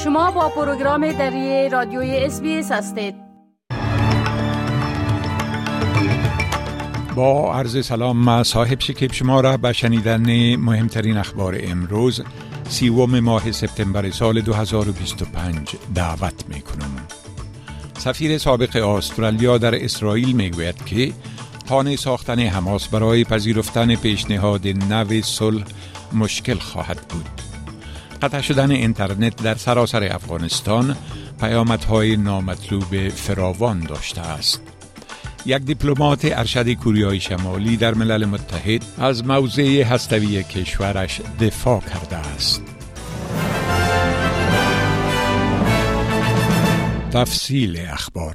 شما با پروگرام دری رادیوی SBS هستید. با عرض سلام، ما صاحب شکیب شما را به شنیدن مهمترین اخبار امروز 30 ماه سپتامبر سال 2025 دعوت می کنم. سفیر سابق استرالیا در اسرائیل می گوید که خانه ساختن حماس برای پذیرفتن پیشنهاد نو صلح مشکل خواهد بود. قطع شدن اینترنت در سراسر افغانستان پیامدهای نامطلوب فراوان داشته است. یک دیپلمات ارشد کوریای شمالی در ملل متحد از موضع هسته‌ای کشورش دفاع کرده است. تفصیل اخبار.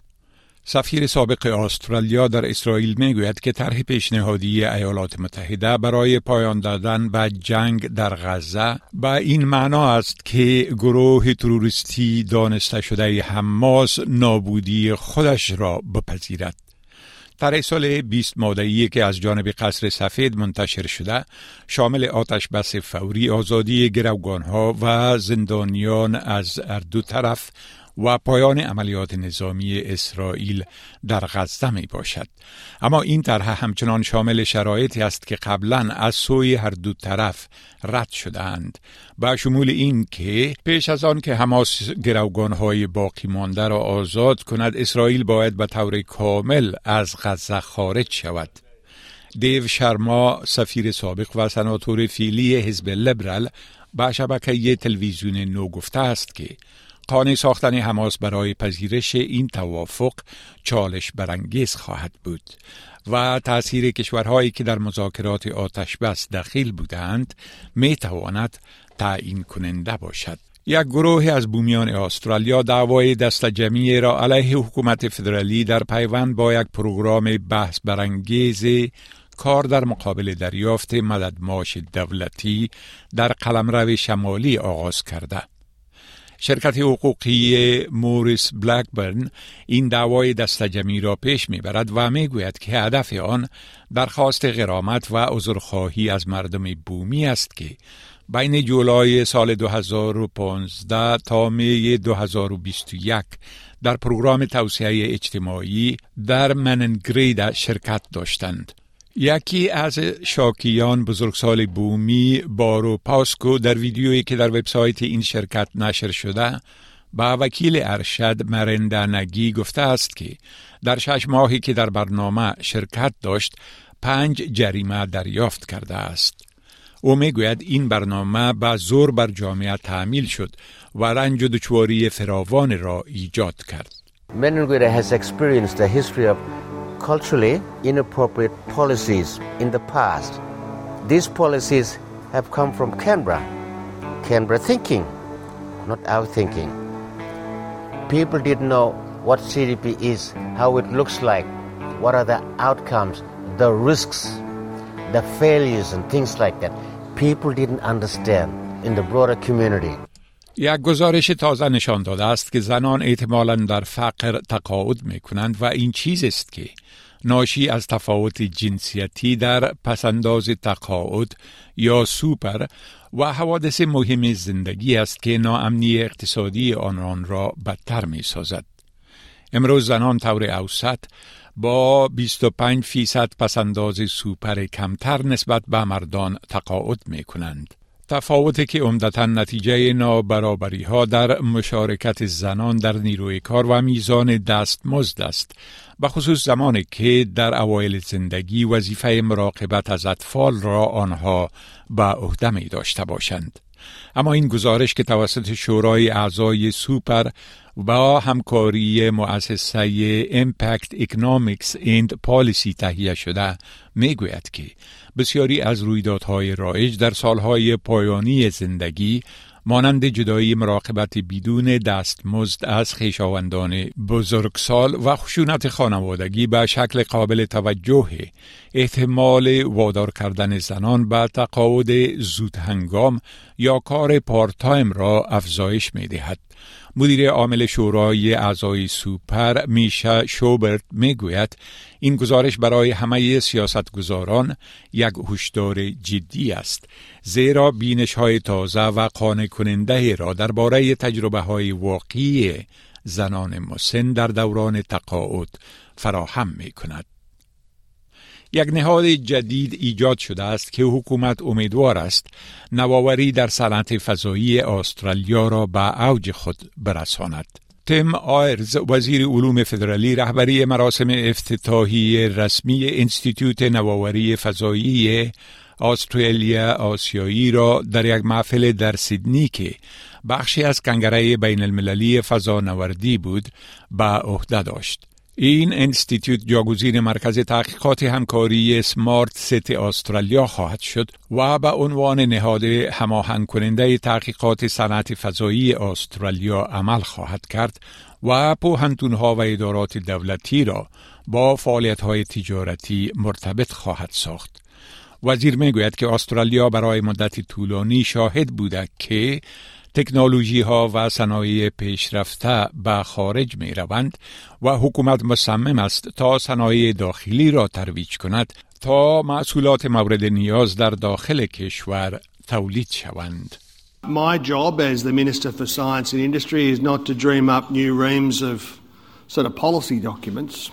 سفیر سابق استرالیا در اسرائیل میگوید که طرح پیشنهادی ایالات متحده برای پایان دادن به جنگ در غزه به این معنا است که گروه تروریستی دانسته شده حماس نابودی خودش را بپذیرد. طرح صلح 20 ماده‌ای که از جانب قصر سفید منتشر شده شامل آتش بس فوری، آزادی گروگانها و زندانیان از هر دو طرف و پایان عملیات نظامی اسرائیل در غزه می باشد. اما این طرح همچنان شامل شرایطی است که قبلا از سوی هر دو طرف رد شدند، با شمول این که پیش از آن که حماس گروگانهای باقی مانده را آزاد کند، اسرائیل باید به طور کامل از غزه خارج شود. دیو شرما، سفیر سابق و سناتور فعلی حزب لیبرال، به شبکه تلویزیون نو گفته است که خانه ساختن حماس برای پذیرش این توافق چالش برانگیز خواهد بود و تأثیر کشورهایی که در مذاکرات آتش بس دخیل بودند می تواند تعیین کننده باشد. یک گروه از بومیان استرالیا دعوای دست جمعی را علیه حکومت فدرالی در پیوند با یک پروگرام بحث برانگیز کار در مقابل دریافت مدد معاش دولتی در قلمرو شمالی آغاز کرده. شرکت حقوقی موریس بلکبرن این دعوای دستجمعی را پیش میبرد و میگوید که هدف آن درخواست غرامت و عذرخواهی از مردم بومی است که بین جولای سال 2015 تا می 2021 در پروگرام توسعه اجتماعی در مننگرید شرکت داشتند. یکی از شاکیان بزرگسال بومی بارو پاسکو در ویدیویی که در وبسایت این شرکت نشر شده با وکیل ارشد مرندا نگی گفته است که در 6 ماهی که در برنامه شرکت داشت 5 جریمه دریافت کرده است. او میگوید این برنامه با زور بر جامعه تحمیل شد و رنج و دشواری فراوان را ایجاد کرد. Menenguera has experienced a history of culturally inappropriate policies in the past. These policies have come from Canberra thinking, not our thinking. People didn't know what CDP is, how it looks like, what are the outcomes, the risks, the failures and things like that. People didn't understand in the broader community. یک گزارش تازه نشان داده است که زنان احتمالاً در فقر تقاعد می کنند و این چیز است که ناشی از تفاوت جنسیتی در پسنداز تقاعد یا سوپر و حوادث مهم زندگی است که ناامنی اقتصادی آنان را بدتر می سازد. امروز زنان طور اوسط با 25% پسنداز سوپر کمتر نسبت به مردان تقاعد می کنند. تفاوتی که عمدتاً نتیجه نابرابری ها در مشارکت زنان در نیروی کار و میزان دستمزد است، به خصوص زمانی که در اوایل زندگی وظیفه مراقبت از اطفال را آنها به عهده می داشته باشند. اما این گزارش که توسط شورای اعضای سوپر با همکاری مؤسسه Impact Economics and Policy تهیه شده میگوید که بسیاری از رویدادهای رایج در سالهای پایانی زندگی مانند جدایی، مراقبت بدون دستمزد از خویشاوندان بزرگسال و خشونت خانوادگی به شکل قابل توجه احتمال وادار کردن زنان به تقاعد زود هنگام یا کار پارت تایم را افزایش می دهد. مدیر عامل شورای اعضای سوپر میشا شوبرت میگوید این گزارش برای همه سیاستگزاران یک هشدار جدی است، زیرا بینش‌های تازه و قانع کننده را درباره تجربه‌های واقعی زنان مسن در دوران تقاعد فراهم می‌کند. یک نهاد جدید ایجاد شده است که حکومت امیدوار است نوآوری در صنعت فضایی استرالیا را به اوج خود برساند. تیم آیرز وزیر علوم فدرالی رهبری مراسم افتتاحی رسمی انستیتوت نوآوری فضایی استرالیا آسیایی را در یک محفل در سیدنی که بخشی از کنگره بین المللی فضانوردی بود به عهده داشت. این انستیتوت جاگزین مرکز تحقیقات همکاری سمارت سیتی استرالیا خواهد شد و به عنوان نهاد هماهنگ کننده تحقیقات صنعت فضایی استرالیا عمل خواهد کرد و پوهنتون‌ها و ادارات دولتی را با فعالیت‌های تجارتی مرتبط خواهد ساخت. وزیر میگوید که استرالیا برای مدت طولانی شاهد بوده که تکنولوژی ها و صنایع پیشرفته به خارج می روند و حکومت مصمم است تا صنایع داخلی را ترویج کند تا محصولات مورد نیاز در داخل کشور تولید شوند. My job as the Minister for Science and Industry is not to dream up new reams of sort of policy documents,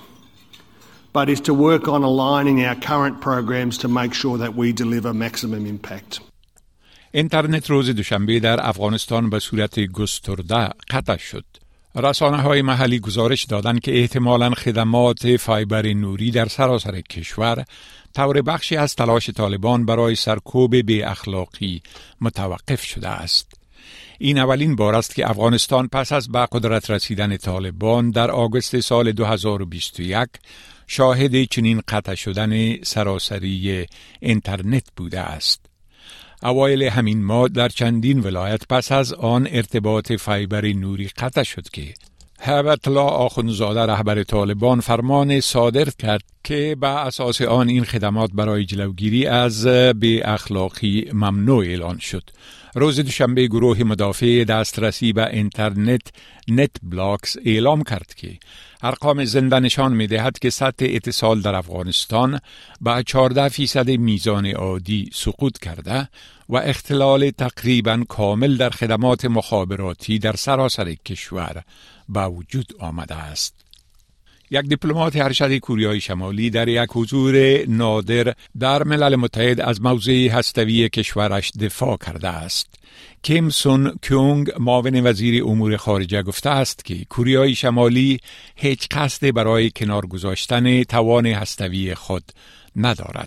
but is to work on aligning our current programs to make sure that we deliver maximum impact. اینترنت روز دوشنبه در افغانستان به صورت گسترده قطع شد. رسانه‌های محلی گزارش دادند که احتمالاً خدمات فایبر نوری در سراسر کشور طور بخشی از تلاش طالبان برای سرکوب بی اخلاقی متوقف شده است. این اولین بار است که افغانستان پس از به قدرت رسیدن طالبان در آگوست سال 2021 شاهد چنین قطع شدن سراسری اینترنت بوده است. اوایل همین ماه در چندین ولایت پس از آن ارتباط فایبر نوری قطع شد که هیبت الله آخوندزاده رهبر طالبان فرمان صادر کرد که به اساس آن این خدمات برای جلوگیری از بی اخلاقی ممنوع اعلان شد. روز دوشنبه گروه مدافع دسترسی به اینترنت نت بلاکس اعلام کرد که ارقام زنده نشان می دهد که سطح اتصال در افغانستان به 14% میزان عادی سقوط کرده و اختلال تقریبا کامل در خدمات مخابراتی در سراسر کشور به وجود آمده است. یک دیپلمات ارشد کوریای شمالی در یک حضور نادر در ملل متحد از موضع هسته‌ای کشورش دفاع کرده است. کیم سون کیونگ معاون وزیر امور خارجه گفته است که کوریای شمالی هیچ قصد برای کنار گذاشتن توان هسته‌ای خود ندارد.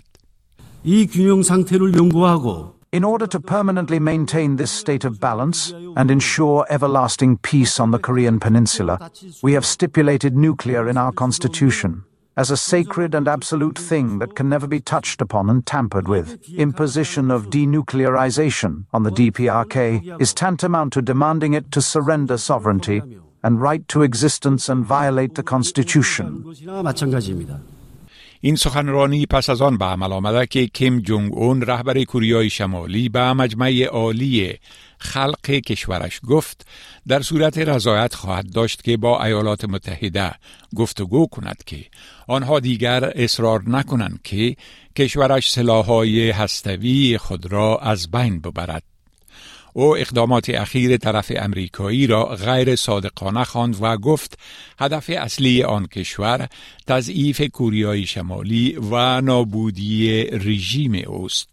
이 균형 상태를 연구하고 In order to permanently maintain this state of balance and ensure everlasting peace on the Korean peninsula, we have stipulated nuclear in our constitution as a sacred and absolute thing that can never be touched upon and tampered with. Imposition of denuclearization on the DPRK is tantamount to demanding it to surrender sovereignty and right to existence and violate the constitution. این سخنرانی پس از آن به عمل آمده که کیم جونگ اون رهبر کوریای شمالی به مجمع عالی خلق کشورش گفت در صورت رضایت خواهد داشت که با ایالات متحده گفتگو کند که آنها دیگر اصرار نکنند که کشورش سلاح‌های هسته‌ای خود را از بین ببرد. او اقدامات اخیر طرف امریکایی را غیر صادقانه خواند و گفت هدف اصلی آن کشور تضعیف کوریای شمالی و نابودی رژیم اوست.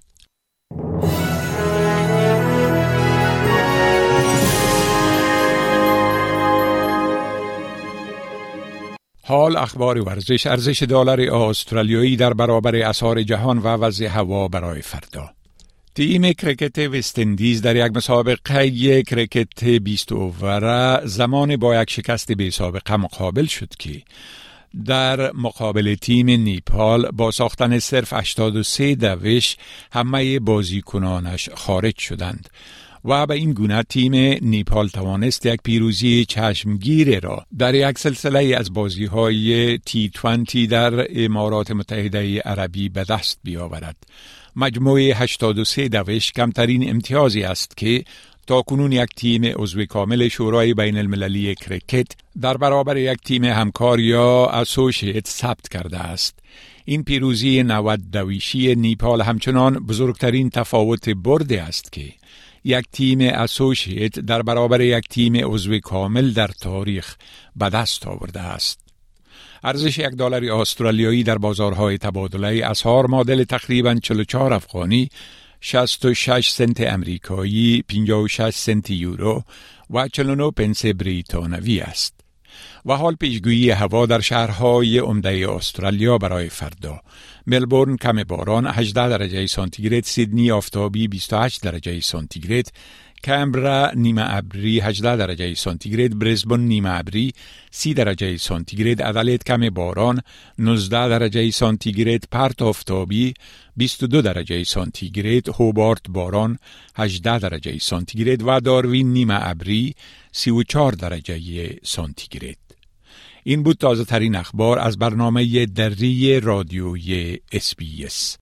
حال اخبار ورزش. ارزش دلار استرالیایی در برابر اسعار جهان و وضع هوا برای فردا. تیم کرکت وست اندیز در یک مسابقه کرکت 20 اوور زمان با یک شکست بی سابقه مقابل شد که در مقابل تیم نیپال با ساختن صرف 83 دوش همه بازیکنانش خارج شدند و به این گونه تیم نیپال توانست یک پیروزی چشمگیر را در یک سلسله از بازی‌های T20 در امارات متحده عربی به دست بیاورد. مجموع 83 دوش کمترین امتیازی است که تاکنون یک تیم عضو کامل شورای بین المللی کریکت در برابر یک تیم همکار یا اسوسییت ثبت کرده است. این پیروزی 90 دویشی نیپال همچنان بزرگترین تفاوت برده است که یک تیم اسوسییت در برابر یک تیم عضو کامل در تاریخ به دست آورده است. ارزش $1 استرالیایی در بازارهای تبادله اسعار معادل تقریباً 44 افغانی، 66 سنت امریکایی، 56 سنت یورو و 49 پنس بریتانوی است. و حال پیشگویی هوا در شهرهای عمده استرالیا برای فردا: ملبورن کم باران 18 درجه سانتیگراد، سیدنی آفتابی 28 درجه سانتیگراد، کمبرا نیمه ابری 18 درجه سانتیگراد، برزبن نیمه ابری 30 درجه سانتیگراد، ادلید کم باران 19 درجه سانتیگراد، پرت آفتابی 22 درجه سانتیگراد، هوبارت باران 18 درجه سانتیگراد و داروین نیمه ابری 34 درجه سانتیگراد. این بود تازه ترین اخبار از برنامه دری رادیوی SBS.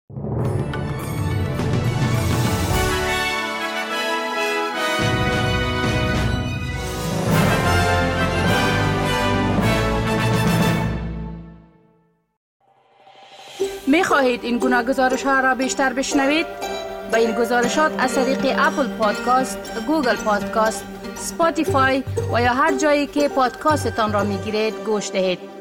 می خواهید این گناه گزارش ها را بیشتر بشنوید؟ با این گزارشات از طریق اپل پادکاست، گوگل پادکاست، اسپاتیفای و یا هر جایی که پادکاستتان را می گیرید گوش دهید.